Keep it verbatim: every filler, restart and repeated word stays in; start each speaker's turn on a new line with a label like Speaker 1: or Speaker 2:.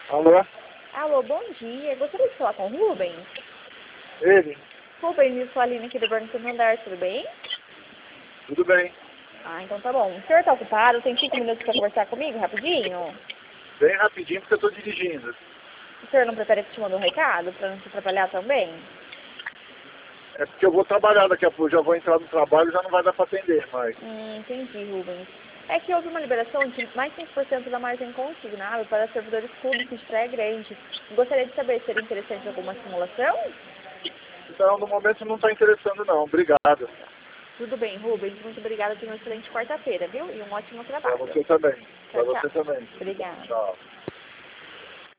Speaker 1: Alô?
Speaker 2: Alô, bom dia. Gostaria de falar com o Rubens?
Speaker 1: Ele?
Speaker 2: Rubens, eu sou a Aline aqui do Banco Santander, tudo bem?
Speaker 1: Tudo bem.
Speaker 2: Ah, então tá bom. O senhor tá ocupado? Tem cinco minutos para conversar comigo, rapidinho?
Speaker 1: Bem rapidinho porque eu tô dirigindo.
Speaker 2: O senhor não prefere que te mande um recado para não se atrapalhar também?
Speaker 1: É porque eu vou trabalhar daqui a pouco, já vou entrar no trabalho e já não vai dar para atender mais.
Speaker 2: Hum, entendi, Rubens. É que houve uma liberação de mais cinco por cento da margem consignável para servidores públicos de Praia Grande. Gostaria de saber se seria interessante alguma simulação?
Speaker 1: Então, no momento não está interessando não. Obrigado.
Speaker 2: Tudo bem, Rubens. Muito obrigada. Tenha uma excelente quarta-feira, viu? E um ótimo
Speaker 1: Para
Speaker 2: trabalho.
Speaker 1: você também. Para
Speaker 2: Tchau,
Speaker 1: você
Speaker 2: tchau.
Speaker 1: também.
Speaker 2: Obrigada.
Speaker 1: Tchau.